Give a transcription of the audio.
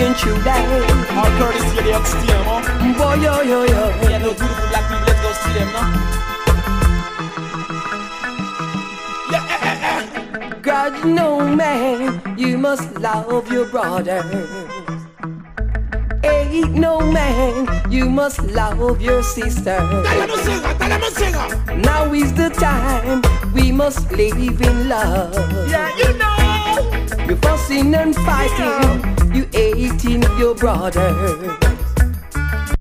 and true life. All courtesy of the XTM, huh? Boy, yo, yo, yo. Yeah, no beautiful black people, let's go see them, no? God, no man, you must love your brother. Ain't no man, you must love your sister. Now is the time we must live in love. Yeah, you know. You fussing and fighting, you hating your brother.